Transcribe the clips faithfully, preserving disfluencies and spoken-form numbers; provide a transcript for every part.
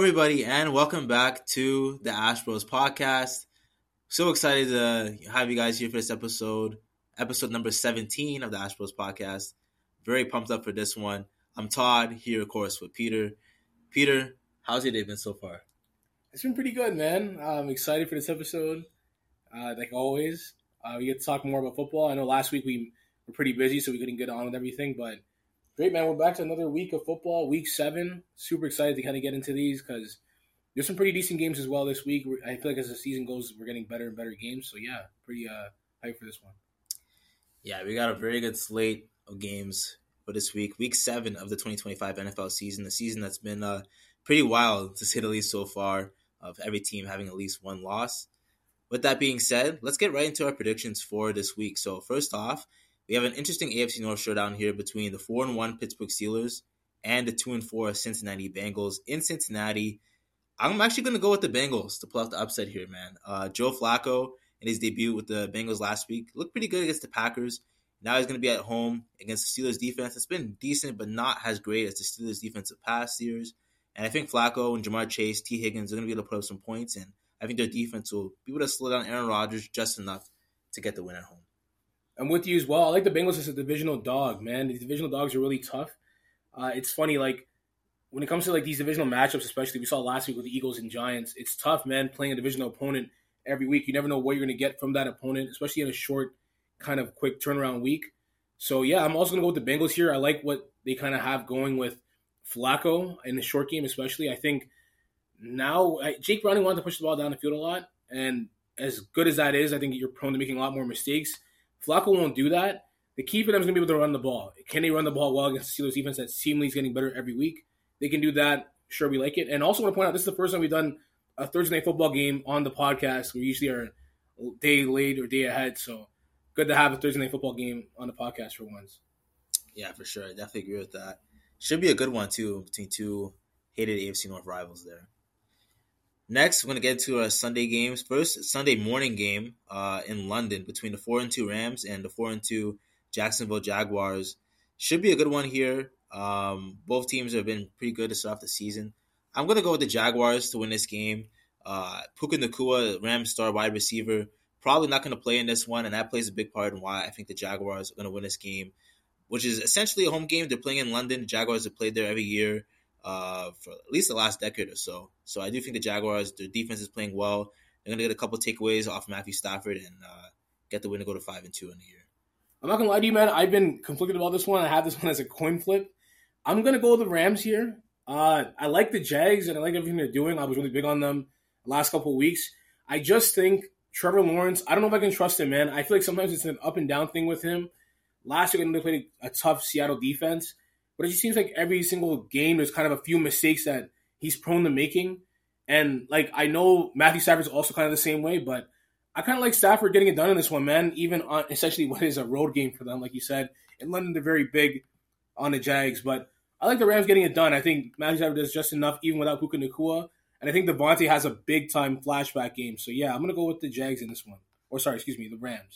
everybody, and welcome back to the Ash Bros podcast. So excited to have you guys here for this episode, episode number seventeen of the Ash Bros podcast. Very pumped up for this one. I'm Todd, here, of course, with Peter. Peter, how's your day been so far? It's been pretty good, man. I'm excited for this episode, uh, like always. Uh, we get to talk more about football. I know last week we were pretty busy, so we couldn't get on with everything, but great, man. We're back to another week of football, week seven. Super excited to kind of get into these because there's some pretty decent games as well this week. I feel like as the season goes, we're getting better and better games. So, yeah, pretty uh, hyped for this one. Yeah, we got a very good slate of games for this week. Week seven of the twenty twenty-five N F L season, the season that's been uh, pretty wild, to say the least, so far, of every team having at least one loss. With that being said, let's get right into our predictions for this week. So, first off, we have an interesting A F C North showdown here between the four and one Pittsburgh Steelers and the two and four Cincinnati Bengals. In Cincinnati, I'm actually going to go with the Bengals to pull out the upset here, man. Uh, Joe Flacco, in his debut with the Bengals last week, looked pretty good against the Packers. Now he's going to be at home against the Steelers defense. It's been decent, but not as great as the Steelers defense of past years. And I think Flacco and Jamar Chase, T. Higgins are going to be able to put up some points, and I think their defense will be able to slow down Aaron Rodgers just enough to get the win at home. I'm with you as well. I like the Bengals as a divisional dog, man. The divisional dogs are really tough. Uh, it's funny, like, when it comes to, like, these divisional matchups, especially, we saw last week with the Eagles and Giants, it's tough, man, playing a divisional opponent every week. You never know what you're going to get from that opponent, especially in a short, kind of quick turnaround week. So, yeah, I'm also going to go with the Bengals here. I like what they kind of have going with Flacco in the short game, especially. I think now I, Jake Browning wanted to push the ball down the field a lot, and as good as that is, I think you're prone to making a lot more mistakes. Flacco won't do that. The key for them is going to be able to run the ball. Can they run the ball well against the Steelers defense that seemingly is getting better every week? They can do that. Sure, we like it. And also want to point out, this is the first time we've done a Thursday night football game on the podcast. We usually are a day late or day ahead. So good to have a Thursday night football game on the podcast for once. Yeah, for sure. I definitely agree with that. Should be a good one, too, between two hated A F C North rivals there. Next, we're going to get into our Sunday games. First, Sunday morning game uh, in London between the four and two Rams and the four and two Jacksonville Jaguars. Should be a good one here. Um, both teams have been pretty good to start off the season. I'm going to go with the Jaguars to win this game. Uh, Puka Nacua, Rams star wide receiver, probably not going to play in this one, and that plays a big part in why I think the Jaguars are going to win this game, which is essentially a home game. They're playing in London. The Jaguars have played there every year. Uh, for at least the last decade or so. So I do think the Jaguars, their defense is playing well. They're going to get a couple takeaways off Matthew Stafford and uh, get the win to go to five and two in the year. I'm not going to lie to you, man. I've been conflicted about this one. I have this one as a coin flip. I'm going to go with the Rams here. Uh, I like the Jags, and I like everything they're doing. I was really big on them the last couple of weeks. I just think Trevor Lawrence, I don't know if I can trust him, man. I feel like sometimes it's an up and down thing with him. Last week, they played a tough Seattle defense. But it just seems like every single game, there's kind of a few mistakes that he's prone to making. And, like, I know Matthew Stafford's also kind of the same way, but I kind of like Stafford getting it done in this one, man, even on essentially what is a road game for them, like you said. In London, they're very big on the Jags, but I like the Rams getting it done. I think Matthew Stafford does just enough, even without Puka Nacua. And I think Devontae has a big-time flashback game. So, yeah, I'm going to go with the Jags in this one. Or, sorry, excuse me, the Rams.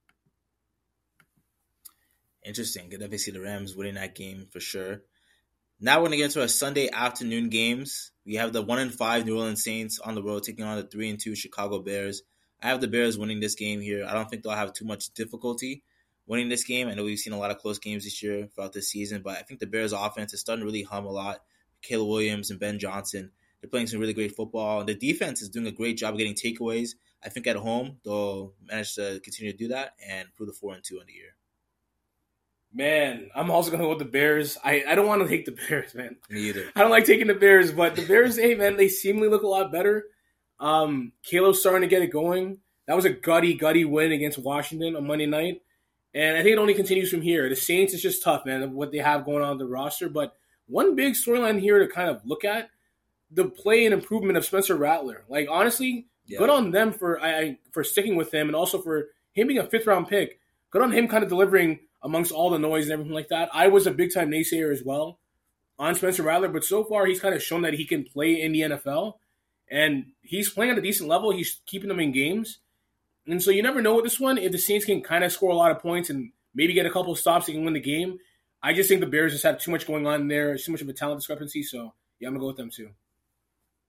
Interesting. Could definitely see the Rams winning that game for sure. Now we're going to get into our Sunday afternoon games. We have the one and five New Orleans Saints on the road taking on the three and two Chicago Bears. I have the Bears winning this game here. I don't think they'll have too much difficulty winning this game. I know we've seen a lot of close games this year throughout this season, but I think the Bears offense is starting to really hum a lot. Caleb Williams and Ben Johnson, they're playing some really great football. And the defense is doing a great job of getting takeaways. I think at home they'll manage to continue to do that and prove the four and two in the year. Man, I'm also going to go with the Bears. I, I don't want to take the Bears, man. Me either. I don't like taking the Bears, but the Bears, hey, man, they seemingly look a lot better. Um, Caleb's starting to get it going. That was a gutty, gutty win against Washington on Monday night. And I think it only continues from here. The Saints is just tough, man, what they have going on the roster. But one big storyline here to kind of look at, the play and improvement of Spencer Rattler. Like, honestly, yeah. Good on them for I, for sticking with him and also for him being a fifth-round pick. Good on him kind of delivering amongst all the noise and everything like that. I was a big-time naysayer as well on Spencer Rattler, but so far he's kind of shown that he can play in the N F L, and he's playing at a decent level. He's keeping them in games. And so you never know with this one. If the Saints can kind of score a lot of points and maybe get a couple of stops, they can win the game. I just think the Bears just have too much going on there, too much of a talent discrepancy. So, yeah, I'm going to go with them too.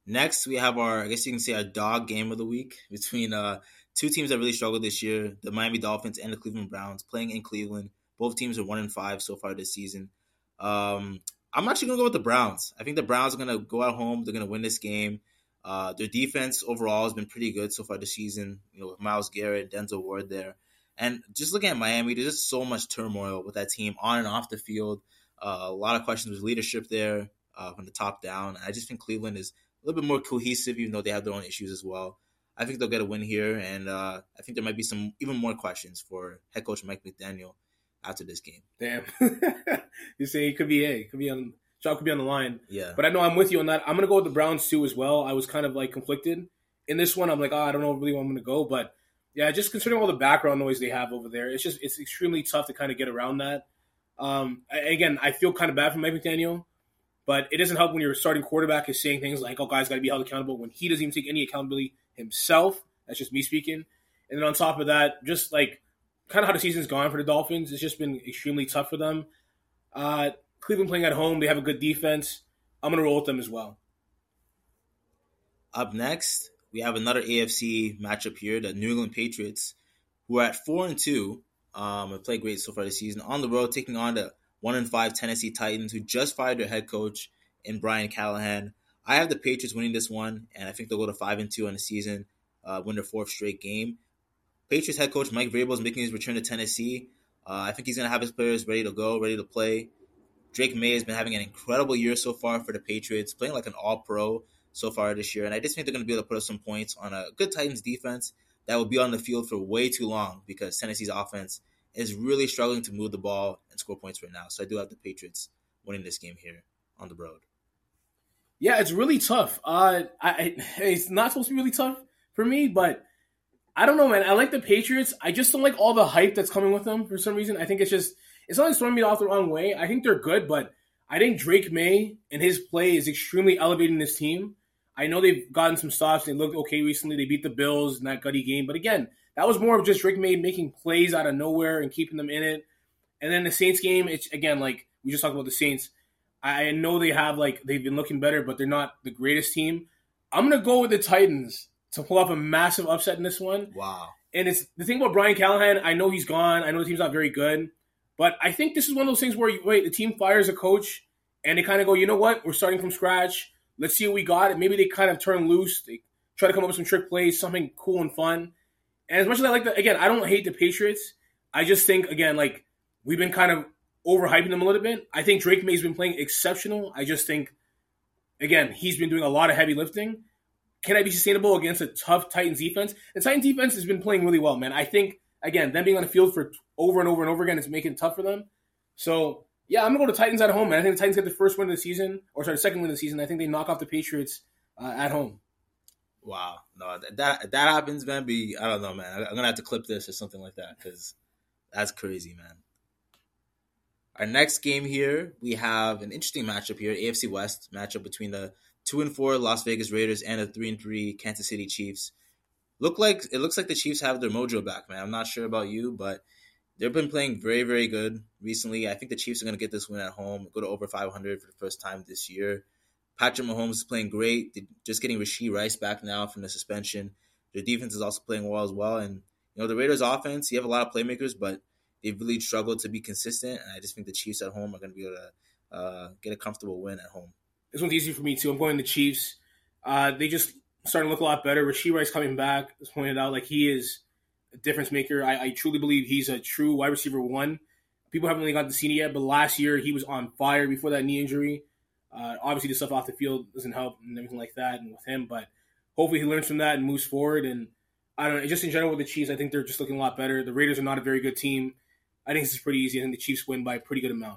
Next, we have our, I guess you can say, our dog game of the week between uh, two teams that really struggled this year, the Miami Dolphins and the Cleveland Browns, playing in Cleveland. Both teams are one and five so far this season. Um, I'm actually going to go with the Browns. I think the Browns are going to go at home. They're going to win this game. Uh, their defense overall has been pretty good so far this season, you know, with Myles Garrett, Denzel Ward there. And just looking at Miami, there's just so much turmoil with that team on and off the field. Uh, a lot of questions with leadership there uh, from the top down. I just think Cleveland is a little bit more cohesive, even though they have their own issues as well. I think they'll get a win here, and uh, I think there might be some even more questions for head coach Mike McDaniel after this game. Damn, you say it could be a, could be on, job could be on the line. Yeah, but I know I'm with you on that. I'm gonna go with the Browns too as well. I was kind of like conflicted in this one. I'm like, oh, I don't know really where I'm gonna go, but yeah, just considering all the background noise they have over there, it's just it's extremely tough to kind of get around that. Um, again, I feel kind of bad for Mike McDaniel. But it doesn't help when your starting quarterback is saying things like, oh, guys got to be held accountable when he doesn't even take any accountability himself. That's just me speaking. And then on top of that, just like kind of how the season's gone for the Dolphins, it's just been extremely tough for them. Uh, Cleveland playing at home, they have a good defense. I'm going to roll with them as well. Up next, we have another A F C matchup here, the New England Patriots, who are at four and two, um, have played great so far this season, on the road taking on the one and five Tennessee Titans, who just fired their head coach in Brian Callahan. I have the Patriots winning this one, and I think they'll go to five and two on the season, uh, win their fourth straight game. Patriots head coach Mike Vrabel is making his return to Tennessee. Uh, I think he's going to have his players ready to go, ready to play. Drake May has been having an incredible year so far for the Patriots, playing like an all-pro so far this year, and I just think they're going to be able to put up some points on a good Titans defense that will be on the field for way too long because Tennessee's offense is really struggling to move the ball and score points right now. So I do have the Patriots winning this game here on the road. Yeah, it's really tough. Uh, I, it's not supposed to be really tough for me, but I don't know, man. I like the Patriots. I just don't like all the hype that's coming with them for some reason. I think it's just, it's not like throwing me off the wrong way. I think they're good, but I think Drake May and his play is extremely elevating this team. I know they've gotten some stops. They looked okay recently. They beat the Bills in that gutty game. But again, that was more of just Drake May making plays out of nowhere and keeping them in it. And then the Saints game, it's again, like we just talked about the Saints. I know they have like they've been looking better, but they're not the greatest team. I'm gonna go with the Titans to pull off a massive upset in this one. Wow. And it's the thing about Brian Callahan, I know he's gone. I know the team's not very good. But I think this is one of those things where you, wait, the team fires a coach and they kind of go, you know what? We're starting from scratch. Let's see what we got. And maybe they kind of turn loose. They try to come up with some trick plays, something cool and fun. And as much as I like that, again, I don't hate the Patriots. I just think, again, like we've been kind of overhyping them a little bit. I think Drake May's been playing exceptional. I just think, again, he's been doing a lot of heavy lifting. Can I be sustainable against a tough Titans defense? The Titans defense has been playing really well, man. I think, again, them being on the field for over and over and over again is making it tough for them. So, yeah, I'm going to go to Titans at home, man. I think the Titans get the first win of the season, or sorry, the second win of the season. I think they knock off the Patriots uh, at home. Wow. No, that that happens, man. Be I don't know, man. I'm going to have to clip this or something like that because that's crazy, man. Our next game here, we have an interesting matchup here, A F C West matchup between the two and four Las Vegas Raiders and the three and three Kansas City Chiefs. Look like it looks like the Chiefs have their mojo back, man. I'm not sure about you, but they've been playing very, very good recently. I think the Chiefs are going to get this win at home, go to over five hundred for the first time this year. Patrick Mahomes is playing great. They're just getting Rashee Rice back now from the suspension. Their defense is also playing well as well. And, you know, the Raiders offense, you have a lot of playmakers, but they've really struggled to be consistent. And I just think the Chiefs at home are going to be able to uh, get a comfortable win at home. This one's easy for me, too. I'm going the Chiefs. Uh, they just starting to look a lot better. Rashee Rice coming back, as pointed out, like he is a difference maker. I, I truly believe he's a true wide receiver one. People haven't really gotten to see it yet, but last year he was on fire before that knee injury. Uh, obviously, the stuff off the field doesn't help and everything like that and with him, but hopefully he learns from that and moves forward. And I don't know, just in general with the Chiefs, I think they're just looking a lot better. The Raiders are not a very good team. I think this is pretty easy. I think the Chiefs win by a pretty good amount.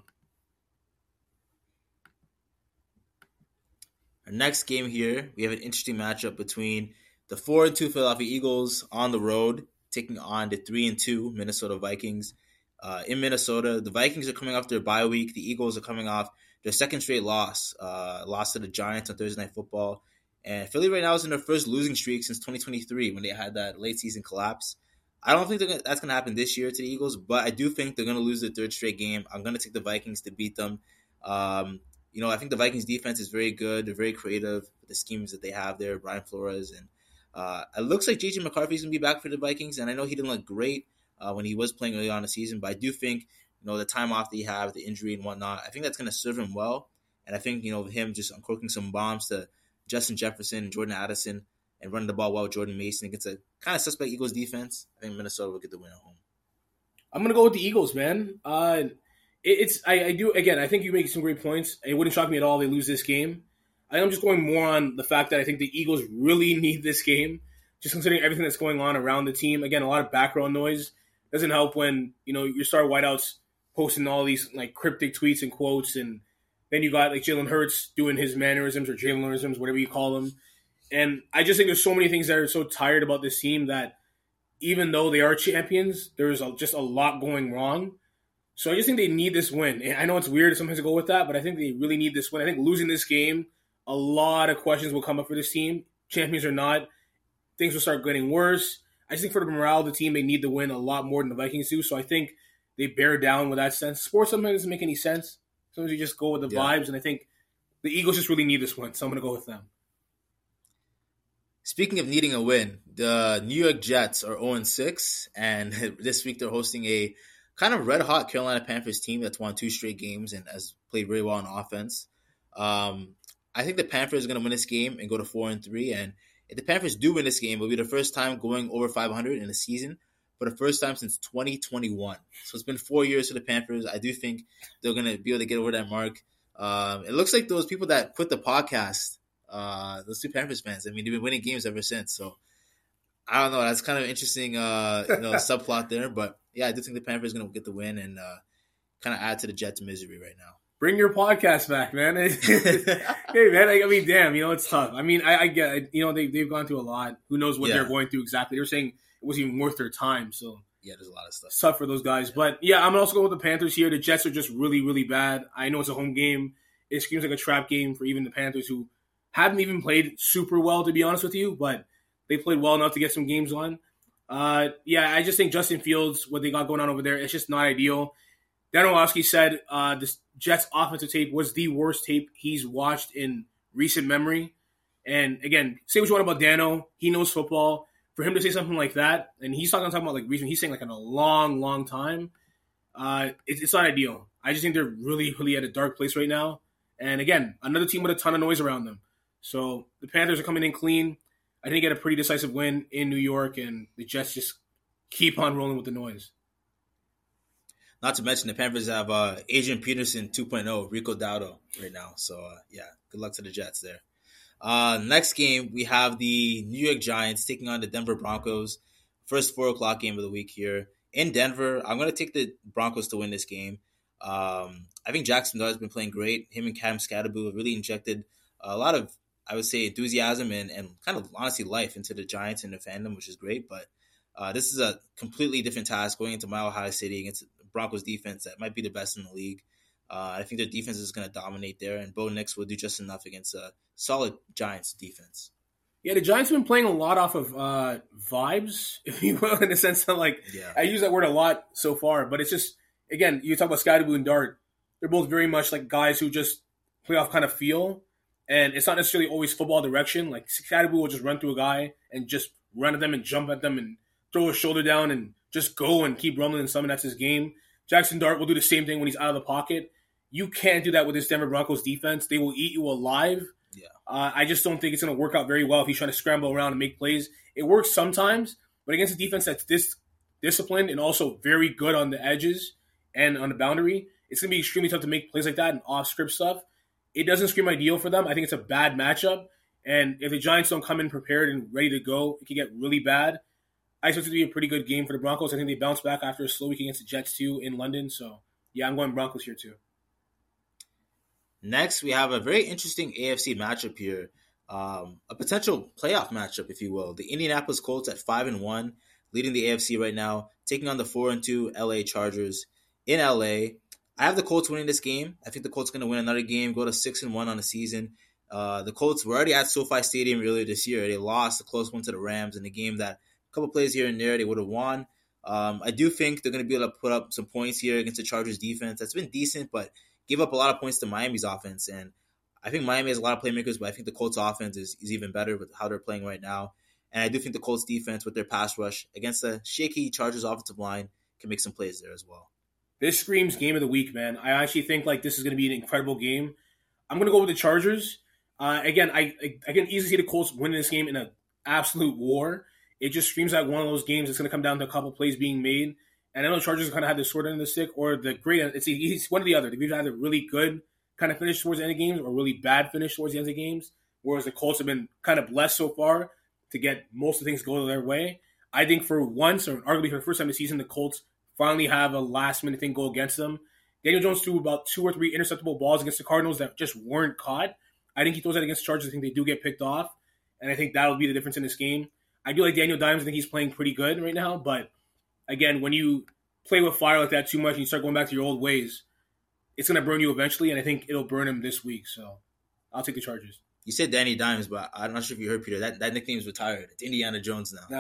Our next game here, we have an interesting matchup between the four and two Philadelphia Eagles on the road, taking on the three and two Minnesota Vikings. Uh, in Minnesota, the Vikings are coming off their bye week. The Eagles are coming off their second straight loss, uh, loss to the Giants on Thursday Night Football. And Philly right now is in their first losing streak since twenty twenty-three when they had that late season collapse. I don't think gonna, that's going to happen this year to the Eagles, but I do think they're going to lose their third straight game. I'm going to take the Vikings to beat them. Um, you know, I think the Vikings defense is very good. They're very creative with the schemes that they have there. Brian Flores. And uh, it looks like J J McCarthy's going to be back for the Vikings. And I know he didn't look great uh, when he was playing early on in the season, but I do think, you know, the time off that he had, the injury and whatnot, I think that's going to serve him well. And I think, you know, him just uncorking some bombs to Justin Jefferson and Jordan Addison and running the ball well with Jordan Mason against a kind of suspect Eagles defense, I think Minnesota will get the win at home. I'm going to go with the Eagles, man. Uh, it, it's I, I do, again, I think you make some great points. It wouldn't shock me at all if they lose this game. I am just going more on the fact that I think the Eagles really need this game, just considering everything that's going on around the team. Again, a lot of background noise doesn't help when, you know, your star wideouts posting all these like cryptic tweets and quotes, and then you got like Jalen Hurts doing his mannerisms or Jalenisms, whatever you call them. And I just think there's so many things that are so tired about this team that even though they are champions, there's a, just a lot going wrong. So I just think they need this win. And I know it's weird sometimes to go with that, but I think they really need this win. I think losing this game, a lot of questions will come up for this team. Champions or not, things will start getting worse. I just think for the morale of the team, they need to win a lot more than the Vikings do. So I think they bear down with that sense. Sports sometimes doesn't make any sense. Sometimes you just go with the yeah. vibes, and I think the Eagles just really need this win, so I'm going to go with them. Speaking of needing a win, the New York Jets are oh and six, and this week they're hosting a kind of red-hot Carolina Panthers team that's won two straight games and has played very well on offense. Um, I think the Panthers are going to win this game and go to four and three, and if the Panthers do win this game, it'll be the first time going over five hundred in a season for the first time since twenty twenty-one. So it's been four years for the Panthers. I do think they're going to be able to get over that mark. Um, it looks like those people that quit the podcast, uh, those two Panthers fans, I mean, they've been winning games ever since. So I don't know. That's kind of interesting, uh, you know, subplot there. But yeah, I do think the Panthers are going to get the win and uh, kind of add to the Jets' misery right now. Bring your podcast back, man. Hey, man, I, I mean, damn, you know, it's tough. I mean, I, I get it. You know, they, they've gone through a lot. Who knows what yeah. they're going through exactly. They're saying it wasn't even worth their time. So yeah, there's a lot of stuff. It's tough for those guys. Yeah. But yeah, I'm also going with the Panthers here. The Jets are just really, really bad. I know it's a home game. It screams like a trap game for even the Panthers, who haven't even played super well, to be honest with you. But they played well enough to get some games on. Uh, yeah, I just think Justin Fields, what they got going on over there, it's just not ideal. Dan Orlovsky said uh, this Jets offensive tape was the worst tape he's watched in recent memory. And again, say what you want about Dano. He knows football. For him to say something like that, and he's talking, talking about like recent, he's saying like in a long, long time, uh, it, it's not ideal. I just think they're really, really at a dark place right now. And again, another team with a ton of noise around them. So the Panthers are coming in clean. I think they get a pretty decisive win in New York, and the Jets just keep on rolling with the noise. Not to mention the Panthers have uh, Adrian Peterson two point oh, Rico Dowdle right now. So, uh, yeah, good luck to the Jets there. Uh, next game, we have the New York Giants taking on the Denver Broncos. First four o'clock game of the week here in Denver. I'm going to take the Broncos to win this game. Um, I think Jackson Dart has been playing great. Him and Cam Scatterbo have really injected a lot of, I would say, enthusiasm and, and kind of, honestly, life into the Giants and the fandom, which is great. But uh, this is a completely different task going into Mile High City against the Broncos defense that might be the best in the league. Uh, I think their defense is going to dominate there, and Bo Nix will do just enough against a solid Giants defense. Yeah, the Giants have been playing a lot off of uh, vibes, if you will, in the sense that, like, yeah. I use that word a lot so far, but it's just, again, you talk about Scotty and Dart. They're both very much like guys who just play off kind of feel, and it's not necessarily always football direction. Like, Scotty will just run through a guy and just run at them and jump at them and throw his shoulder down and just go and keep rumbling and something. That's his game. Jackson Dart will do the same thing when he's out of the pocket. You can't do that with this Denver Broncos defense. They will eat you alive. Yeah. Uh, I just don't think it's going to work out very well if he's trying to scramble around and make plays. It works sometimes, but against a defense that's this disciplined and also very good on the edges and on the boundary, it's going to be extremely tough to make plays like that and off-script stuff. It doesn't scream ideal for them. I think it's a bad matchup. And if the Giants don't come in prepared and ready to go, it can get really bad. I expect it to be a pretty good game for the Broncos. I think they bounce back after a slow week against the Jets, too, in London. So, yeah, I'm going Broncos here, too. Next, we have a very interesting A F C matchup here, um, a potential playoff matchup, if you will. The Indianapolis Colts at five and one, leading the A F C right now, taking on the four and two L A Chargers in L A. I have the Colts winning this game. I think the Colts are going to win another game, go to six and one on the season. Uh, the Colts were already at SoFi Stadium earlier this year. They lost a close one to the Rams in a game that a couple plays here and there they would have won. Um, I do think they're going to be able to put up some points here against the Chargers defense. That's been decent, but gave up a lot of points to Miami's offense. And I think Miami has a lot of playmakers, but I think the Colts offense is, is even better with how they're playing right now. And I do think the Colts defense with their pass rush against the shaky Chargers offensive line can make some plays there as well. This screams game of the week, man. I actually think like this is going to be an incredible game. I'm going to go with the Chargers. Uh, again, I, I I can easily see the Colts winning this game in an absolute war. It just screams like one of those games that's going to come down to a couple plays being made. And I know the Chargers kind of have the short end of the stick or the great end. It's, it's one or the other. They've either had a really good kind of finish towards the end of games or really bad finish towards the end of games, whereas the Colts have been kind of blessed so far to get most of the things go their way. I think for once, or arguably for the first time this season, the Colts finally have a last-minute thing go against them. Daniel Jones threw about two or three interceptable balls against the Cardinals that just weren't caught. I think he throws that against the Chargers. I think they do get picked off, and I think that'll be the difference in this game. I do like Daniel Dimes. I think he's playing pretty good right now, but again, when you play with fire like that too much and you start going back to your old ways, it's going to burn you eventually, and I think it'll burn him this week. So I'll take the Chargers. You said Danny Dimes, but I'm not sure if you heard, Peter. That that nickname is retired. It's Indiana Jones now.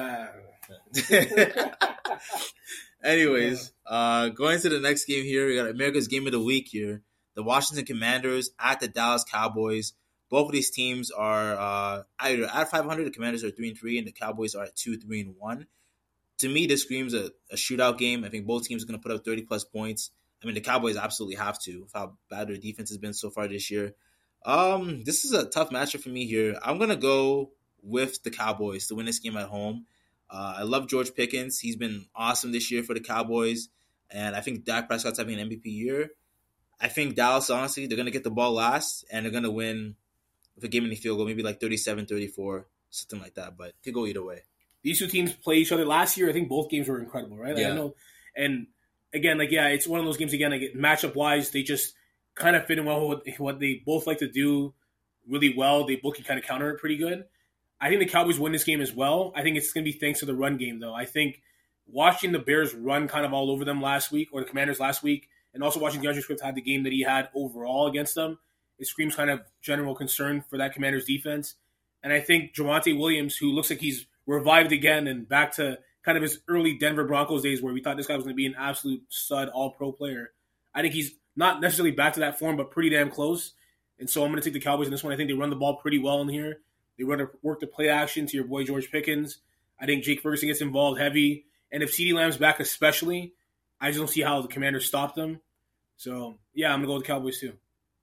Nah. Anyways, uh, going to the next game here, we got America's Game of the Week here. The Washington Commanders at the Dallas Cowboys. Both of these teams are uh, either at five hundred. The Commanders are three and three, and the Cowboys are at two, three and one. To me, this screams a, a shootout game. I think both teams are going to put up thirty plus points. I mean, the Cowboys absolutely have to with how bad their defense has been so far this year. Um, this is a tough matchup for me here. I'm going to go with the Cowboys to win this game at home. Uh, I love George Pickens. He's been awesome this year for the Cowboys, and I think Dak Prescott's having an M V P year. I think Dallas, honestly, they're going to get the ball last, and they're going to win with a game-winning field goal, maybe like thirty-seven thirty-four, something like that, but it could go either way. These two teams played each other last year. I think both games were incredible, right? Like, yeah. I know, and again, like yeah, it's one of those games again. Like matchup-wise, they just kind of fit in well with what they both like to do really well. They both can kind of counter it pretty good. I think the Cowboys win this game as well. I think it's going to be thanks to the run game, though. I think watching the Bears run kind of all over them last week, or the Commanders last week, and also watching DeAndre Swift have the game that he had overall against them, it screams kind of general concern for that Commanders defense. And I think Javonte Williams, who looks like he's revived again and back to kind of his early Denver Broncos days where we thought this guy was going to be an absolute stud all-pro player, I think he's not necessarily back to that form, but pretty damn close. And so I'm going to take the Cowboys in this one. I think they run the ball pretty well in here. They run to work the play action to your boy George Pickens. I think Jake Ferguson gets involved heavy. And if CeeDee Lamb's back especially, I just don't see how the Commanders stop them. So, yeah, I'm going to go with the Cowboys too.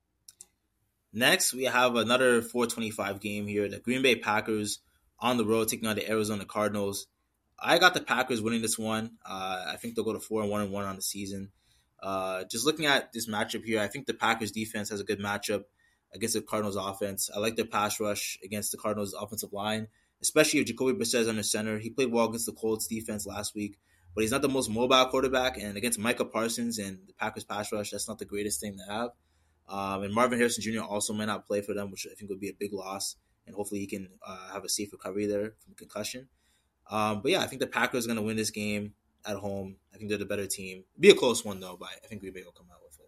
Next, we have another four twenty-five game here. The Green Bay Packers on the road taking on the Arizona Cardinals. I got the Packers winning this one. Uh, I think they'll go to four and one and one on the season. Uh, just looking at this matchup here, I think the Packers defense has a good matchup against the Cardinals offense. I like their pass rush against the Cardinals offensive line, especially if Jacoby Brissett is under center. He played well against the Colts defense last week, but he's not the most mobile quarterback. And against Micah Parsons and the Packers pass rush, that's not the greatest thing to have. Um, and Marvin Harrison Junior also might not play for them, which I think would be a big loss. And hopefully he can uh, have a safe recovery there from concussion. Um, but yeah, I think the Packers are going to win this game at home. I think they're the better team. Be a close one though, but I think Green Bay will come out with it.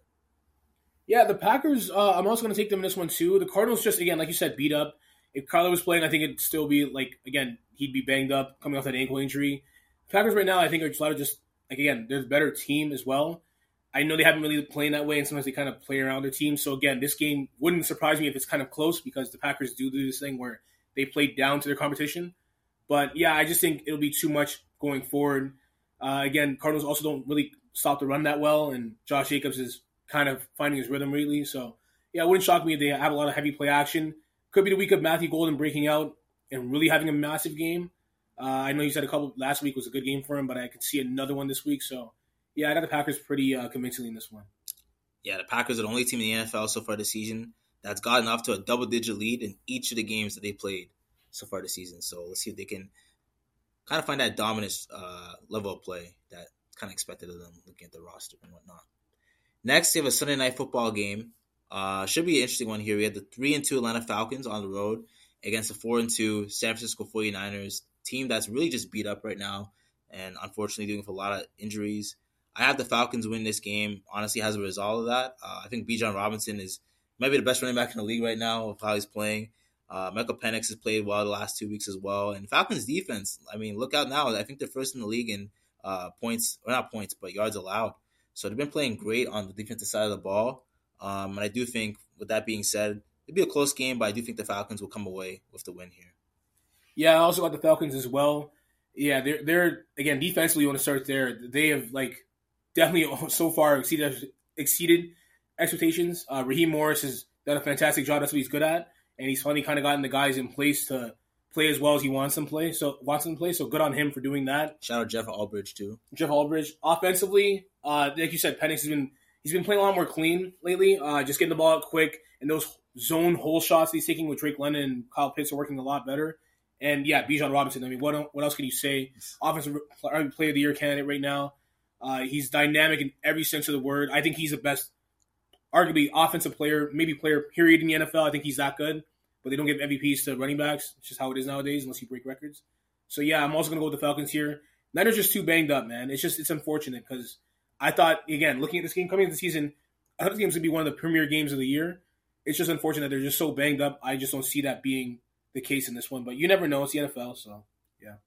Yeah, the Packers, uh, I'm also going to take them in this one too. The Cardinals just, again, like you said, beat up. If Kyler was playing, I think it'd still be like, again, he'd be banged up coming off that ankle injury. The Packers right now, I think, are just a lot of just, like, again, they're the better team as well. I know they haven't really played that way, and sometimes they kind of play around their team. So, again, this game wouldn't surprise me if it's kind of close because the Packers do do this thing where they play down to their competition. But, yeah, I just think it'll be too much going forward. Uh, again, Cardinals also don't really stop the run that well, and Josh Jacobs is kind of finding his rhythm lately. So, yeah, it wouldn't shock me if they have a lot of heavy play action. Could be the week of Matthew Golden breaking out and really having a massive game. Uh, I know you said a couple last week was a good game for him, but I could see another one this week. So, yeah, I got the Packers pretty uh, convincingly in this one. Yeah, the Packers are the only team in the N F L so far this season that's gotten off to a double-digit lead in each of the games that they played so far this season. So let's see if they can kind of find that dominant uh, level of play that's kind of expected of them looking at the roster and whatnot. Next, we have a Sunday night football game. Uh, should be an interesting one here. We have the three and two Atlanta Falcons on the road against the four and two San Francisco forty-niners team that's really just beat up right now and unfortunately dealing with a lot of injuries. I have the Falcons win this game, honestly, as a result of that. Uh, I think Bijan Robinson is might be the best running back in the league right now of how he's playing. Uh, Michael Penix has played well the last two weeks as well. And Falcons defense, I mean, look out now. I think they're first in the league in uh, points, or not points, but yards allowed. So they've been playing great on the defensive side of the ball. Um, and I do think, with that being said, it'd be a close game, but I do think the Falcons will come away with the win here. Yeah, I also got the Falcons as well. Yeah, they're they're again defensively. You want to start there. They have like definitely so far exceeded exceeded expectations. Uh, Raheem Morris has done a fantastic job. That's what he's good at, and he's finally kind of gotten the guys in place to play as well as he wants them to play. So wants them to play. So good on him for doing that. Shout out Jeff Albridge too. Jeff Albridge offensively, uh, like you said, Penix has been he's been playing a lot more clean lately. Uh, just getting the ball out quick, and those zone hole shots he's taking with Drake London and Kyle Pitts are working a lot better. And yeah, Bijan Robinson. I mean, what what else can you say? Offensive Player of the Year candidate right now. Uh, he's dynamic in every sense of the word. I think he's the best, arguably offensive player, maybe player period in the N F L. I think he's that good. But they don't give M V Ps to running backs. It's just how it is nowadays, unless you break records. So yeah, I'm also gonna go with the Falcons here. Niners just too banged up, man. It's just it's unfortunate because I thought, again, looking at this game coming into the season, I thought this game's gonna be one of the premier games of the year. It's just unfortunate they're just so banged up. I just don't see that being the case in this one, but you never know. It's the N F L, so yeah.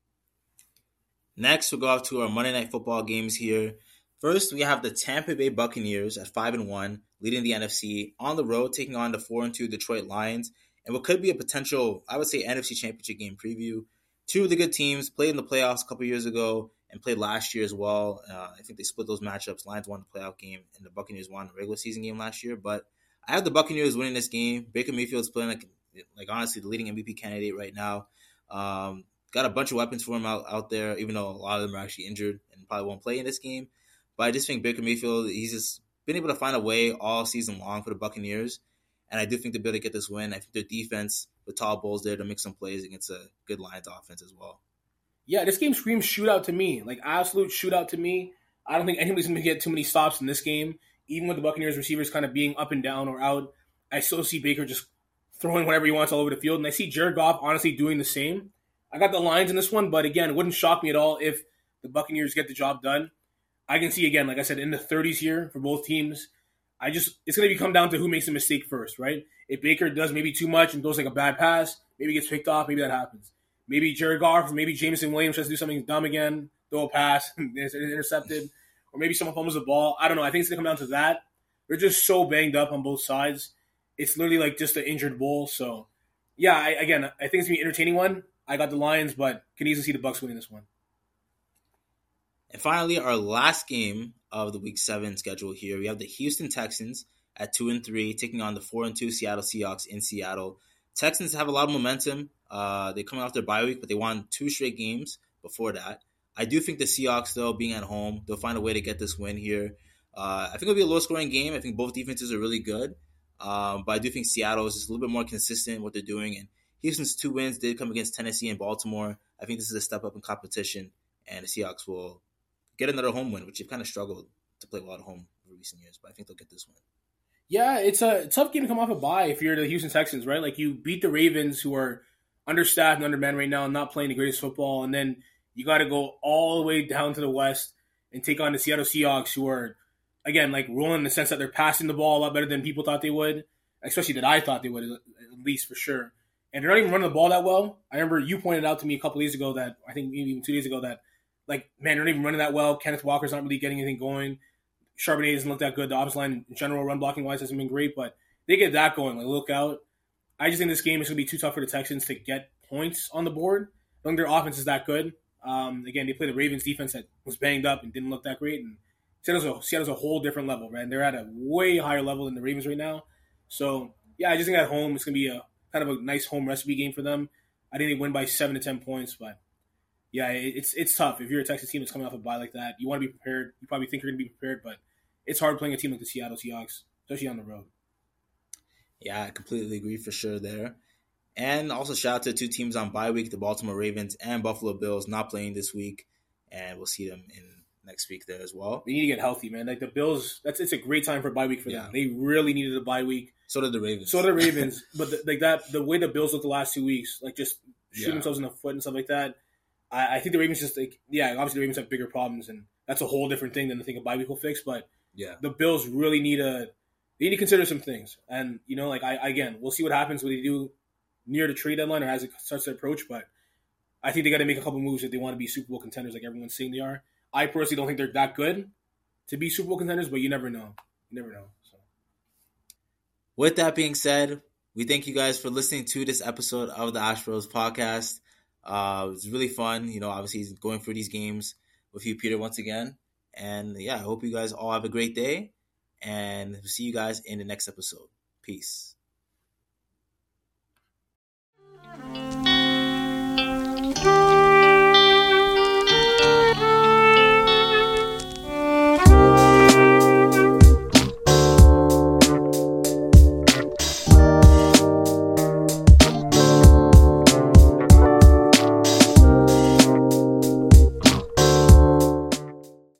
Next, we'll go off to our Monday Night Football games here. First, we have the Tampa Bay Buccaneers at five and one, leading the N F C on the road, taking on the four and two Detroit Lions, and what could be a potential, I would say, N F C Championship game preview. Two of the good teams played in the playoffs a couple years ago and played last year as well. Uh, I think they split those matchups. Lions won the playoff game, and the Buccaneers won the regular season game last year. But I have the Buccaneers winning this game. Baker Mayfield's playing like like honestly the leading M V P candidate right now. Um, got a bunch of weapons for him out, out there, even though a lot of them are actually injured and probably won't play in this game. But I just think Baker Mayfield, he's just been able to find a way all season long for the Buccaneers. And I do think they'll be able to get this win. I think their defense with Todd Bowles there to make some plays against a good Lions offense as well. Yeah, this game screams shootout to me. Like absolute shootout to me. I don't think anybody's going to get too many stops in this game. Even with the Buccaneers receivers kind of being up and down or out, I still see Baker just throwing whatever he wants all over the field. And I see Jared Goff honestly doing the same. I got the Lions in this one, but again, it wouldn't shock me at all if the Buccaneers get the job done. I can see, again, like I said, in the thirties here for both teams. I just it's going to come down to who makes a mistake first, right? If Baker does maybe too much and throws like a bad pass, maybe gets picked off, maybe that happens. Maybe Jared Goff, maybe Jameson Williams tries to do something dumb again, throw a pass, and it's intercepted. Or maybe someone fumbles the ball. I don't know. I think it's going to come down to that. They're just so banged up on both sides. It's literally like just an injured bull. So, yeah, I, again, I think it's going to be an entertaining one. I got the Lions, but can easily see the Bucs winning this one. And finally, our last game of the Week seven schedule here, we have the Houston Texans at two and three, taking on the four and two Seattle Seahawks in Seattle. Texans have a lot of momentum. Uh, they're coming off their bye week, but they won two straight games before that. I do think the Seahawks, though, being at home, they'll find a way to get this win here. Uh, I think it'll be a low-scoring game. I think both defenses are really good. Um, but I do think Seattle is just a little bit more consistent in what they're doing. And Houston's two wins did come against Tennessee and Baltimore. I think this is a step up in competition, and the Seahawks will get another home win, which they've kind of struggled to play a lot of home in recent years. But I think they'll get this win. Yeah, it's a tough game to come off a bye if you're the Houston Texans, right? Like, you beat the Ravens, who are understaffed and undermanned right now and not playing the greatest football, and then you got to go all the way down to the West and take on the Seattle Seahawks, who are, again, like rolling in the sense that they're passing the ball a lot better than people thought they would, especially that I thought they would, at least for sure. And they're not even running the ball that well. I remember you pointed out to me a couple days ago that, I think maybe even two days ago, that, like, man, they're not even running that well. Kenneth Walker's not really getting anything going. Charbonnet doesn't look that good. The offensive line in general, run blocking wise, hasn't been great, but they get that going. Like, look out. I just think this game is going to be too tough for the Texans to get points on the board. I think their offense is that good. Um, again, they play the Ravens defense that was banged up and didn't look that great. And Seattle's a, Seattle's a whole different level, man. They're at a way higher level than the Ravens right now. So, yeah, I just think at home it's going to be a kind of a nice home recipe game for them. I think they win by seven to ten points, but yeah, it's it's tough. If you're a Texas team that's coming off a bye like that, you want to be prepared. You probably think you're going to be prepared, but it's hard playing a team like the Seattle Seahawks, especially on the road. Yeah, I completely agree for sure there. And also shout out to two teams on bye week, the Baltimore Ravens and Buffalo Bills, not playing this week. And we'll see them in next week there as well. They need to get healthy, man. Like the Bills, that's it's a great time for a bye week for yeah. them. They really needed a bye week. So did the Ravens. So did the Ravens. But the, like that, the way the Bills looked the last two weeks, like just shooting yeah. themselves in the foot and stuff like that. I, I think the Ravens just like, yeah, obviously the Ravens have bigger problems, and that's a whole different thing than the thing a bye week will fix. But yeah, the Bills really need a, they need to consider some things. And you know, like I again, we'll see what happens when they do near the trade deadline or as it starts to approach. But I think they got to make a couple moves if they want to be Super Bowl contenders, like everyone's saying they are. I personally don't think they're that good to be Super Bowl contenders, but you never know. You never know. So. with that being said, we thank you guys for listening to this episode of the Astros podcast. Uh, it was really fun, you know, obviously going through these games with you, Peter, once again. And yeah, I hope you guys all have a great day, and we'll see you guys in the next episode. Peace.